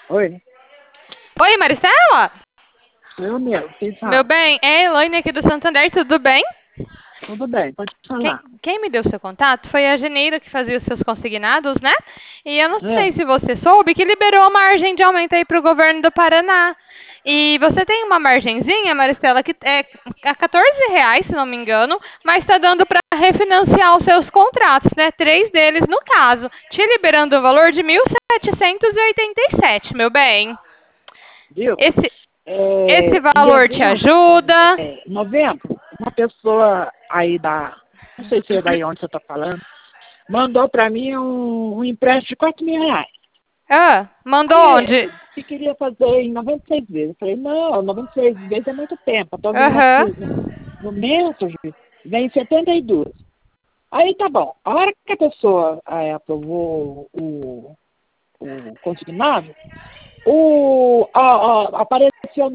Oi, Oi, Maristela? sou eu mesmo. Quem Meu fala? bem, é a Elaine aqui do Santander, tudo bem? Tudo bem, pode Quem, falar. quem me deu seu contato foi a Janeira que fazia os seus consignados, né? E eu não É, sei se você soube que liberou a margem de aumento aí para o governo do Paraná. E você tem uma margenzinha, Maristela, que é a R$ 14, se não me engano, mas está dando para refinanciar os seus contratos, né? 3 deles no caso, te liberando o valor de 1.787, meu bem. viu? Esse, esse Em valor te dezembro, ajuda? novembro, uma pessoa aí não sei se é daí onde você está falando, mandou para mim um empréstimo de R$ 4.000. Ah, mandou Aí, onde? que queria fazer em 96 vezes. Eu falei, não, 96 vezes é muito tempo. Estou vendo Aham. aqui no mês, vem 72. Aí tá bom. A hora que a pessoa aprovou o consignado, apareceu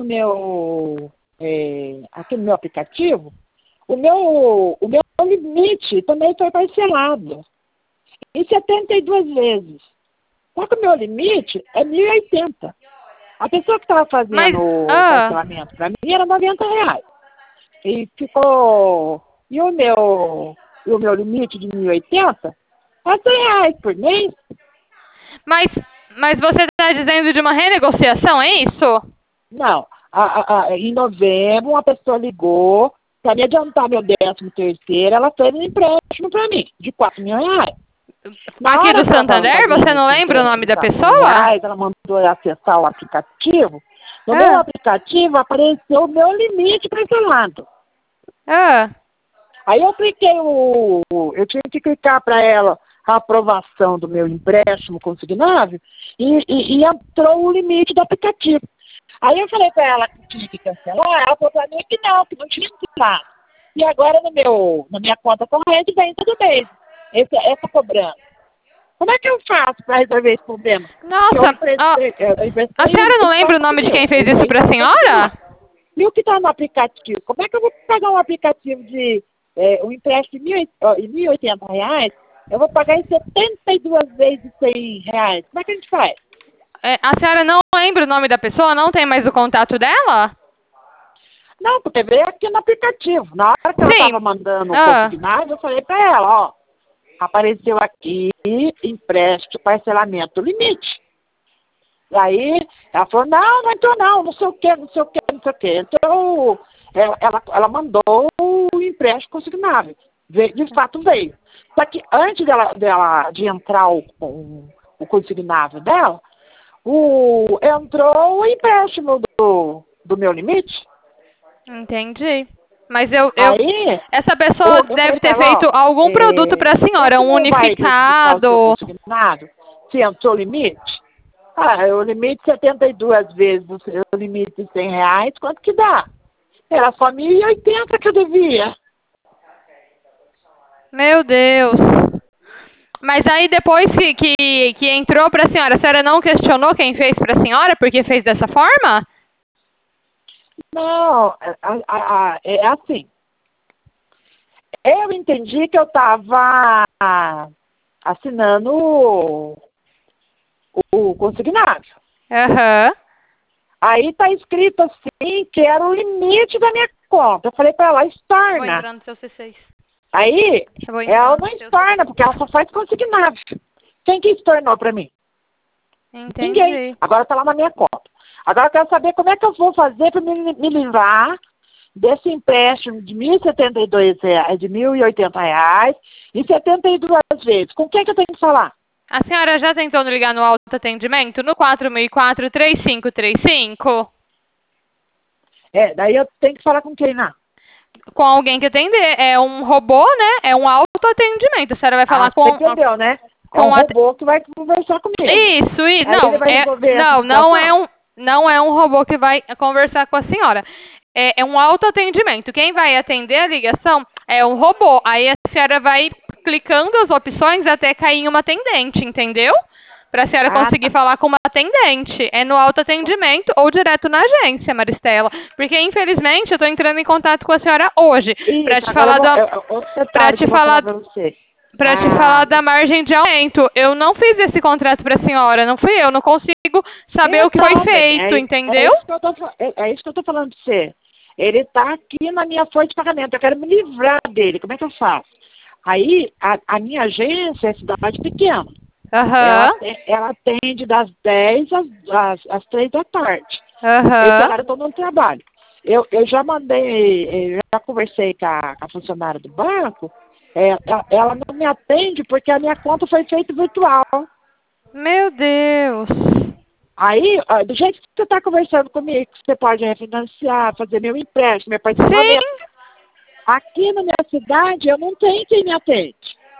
aqui no meu aplicativo, o meu limite também foi parcelado em 72 vezes. Só que o meu limite é 1.080. A pessoa que estava Mas, fazendo o ah, parcelamento para mim era R$ 90. E ficou. E o meu limite de 1.080 é R$ 100 por mês. mas, mas você está dizendo de uma renegociação, é isso? Não, em novembro, uma pessoa ligou para me adiantar meu 13º, ela fez um empréstimo para mim, de R$ 4.000. Na Aqui hora do que ela estava Santander, fazendo você não esse lembra o empréstimo nome de da R$ 4.000, pessoa? ela mandou eu acessar o aplicativo. No meu Ah, aplicativo apareceu o meu limite parcelado. ah. Aí eu tinha que clicar para ela a aprovação do meu empréstimo consignado e entrou o limite do aplicativo. Aí eu falei para ela que tinha que cancelar, ela falou para mim que não tinha que cancelar. E agora na minha conta corrente vem todo mês essa cobrança. Como é que eu faço para resolver esse problema? Eu Nossa, a emprestei senhora não o lembra o nome de quem R$ 4.000, fez o isso para a mês tem que senhora? cancelar. E o que está no aplicativo? Como é que eu vou pagar um aplicativo de um empréstimo de R$ 1.080? Eu vou pagar em 72 vezes R$ 100. Como é que a gente faz? É, a senhora não lembra o nome da pessoa? Não tem mais o contato dela? Não, porque veio aqui no aplicativo. Na hora que ela estava Sim. mandando o Ah. consignado, eu falei para ela, ó, apareceu aqui empréstimo, parcelamento, limite. E aí ela falou, não entrou não sei o quê, não sei o quê, não sei o quê. Então, ela mandou o empréstimo consignável. De fato veio. Só que antes de entrar o consignável dela, entrou o empréstimo do meu limite. Entendi. Mas Aí, essa pessoa eu deve falei para ter ela, feito ó, algum produto para a senhora, um como vai prejudicar o seu unificado. consignado se entrou o limite? O limite 72 vezes o limite de R$ 100, quanto que dá? Era só 1.080 que eu devia. Meu Deus. Mas aí depois que entrou para a senhora não questionou quem fez para a senhora porque fez dessa forma? Não, é assim. Eu entendi que eu estava assinando o consignado. Aham. Aí está escrito assim que era o limite da minha conta. Eu falei para ela, Eu vou estorna. entrar no seu C6. Aí Eu vou ela entrar no não seu estorna, C6. porque ela só faz consignado. Quem que estornou para mim? Ninguém. Entendi. Agora está lá na minha conta. Agora eu quero saber como é que eu vou fazer para me livrar desse empréstimo de R$ 1.080 e 72 vezes. Com quem que eu tenho que falar? A senhora já tentou ligar no autoatendimento no 4004-3535? Daí eu tenho que falar com quem lá? Com alguém que atender. É um robô, né? É um autoatendimento. A senhora vai falar Você entendeu, né? É um com a... robô que vai conversar comigo. Isso. Aí ele vai resolver essa situação. Não é um robô que vai conversar com a senhora. É um autoatendimento. Quem vai atender a ligação é um robô. Aí a senhora vai clicando as opções até cair em uma atendente, entendeu? Para a senhora conseguir Tá. falar com uma atendente. É no autoatendimento ou direto na agência, Maristela. Porque, infelizmente, eu estou entrando em contato com a senhora hoje. Para Isso, te agora falar da... outro Para detalhe que te eu vou falar falar... para você. Pra te falar da margem de aumento. Eu não fiz esse contrato pra senhora, não fui eu. Não consigo saber o que foi feito, entendeu? É isso que eu tô falando pra você. Ele tá aqui na minha folha de pagamento. Eu quero me livrar dele. Como é que eu faço? Aí, a minha agência é cidade pequena. Aham. Ela atende das 10 às 3 da tarde. Aham. Esse horário eu tô no trabalho. Eu já mandei, já conversei com a funcionária do banco. Ela não me atende porque a minha conta foi feita virtual. Meu Deus. Aí, ó, do jeito que você está conversando comigo, que você pode refinanciar, fazer meu empréstimo, meu Sim. parcelamento. Aqui na minha cidade, eu não tenho quem me atende.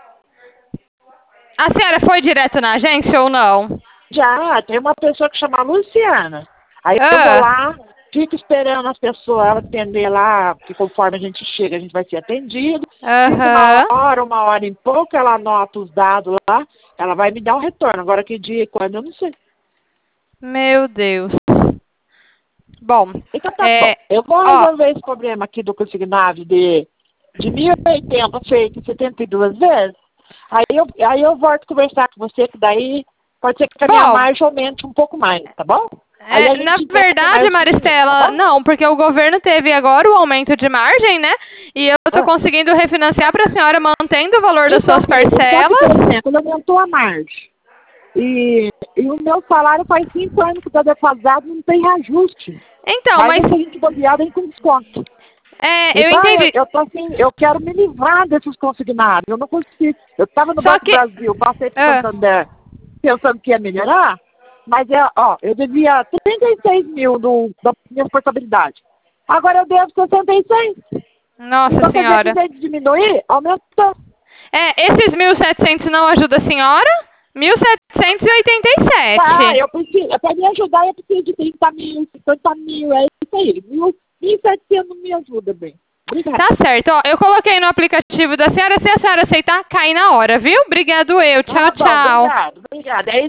A senhora foi direto na agência ou não? Já, tem uma pessoa que chama Luciana. Aí eu Ah. vou lá, fico esperando as pessoas ela atender lá, que conforme a gente chega, a gente vai ser atendido. Aham. Fica uma hora e pouco, ela anota os dados lá, ela vai me dar um retorno. Agora que dia e quando, eu não sei. Meu Deus. Bom, Então tá bom. Eu vou resolver esse problema aqui do consignado de 1.080 feito 72 vezes. Aí eu volto a conversar com você, que daí pode ser que a minha margem aumente um pouco mais, tá bom? Na verdade, Maristela, não, porque o governo teve agora o aumento de margem, né? E eu tô conseguindo refinanciar para a senhora mantendo o valor das suas parcelas. Quando aumentou a margem. E o meu salário faz 5 anos que está defasado, não tem reajuste. Então, mas se a gente bobear, vem com desconto. Eu entendi. Eu tô assim, eu quero me livrar desses consignados. Eu não consigo. Eu estava no Banco do Brasil, passei por Santander, pensando que ia melhorar, mas eu devia 36 mil da minha portabilidade. Agora eu devo 66. Nossa então, senhora. Então, de diminuir, aumentou. Esses 1.700 não ajudam a senhora? 1.787. Eu preciso, para me ajudar, eu preciso de 30 mil, 50 mil, é isso aí. 1.700 não me ajuda bem. Obrigada. Tá certo. Ó, eu coloquei no aplicativo da senhora. Se a senhora aceitar, cai na hora, viu? Obrigado eu. Tchau, tchau. Obrigada. É isso.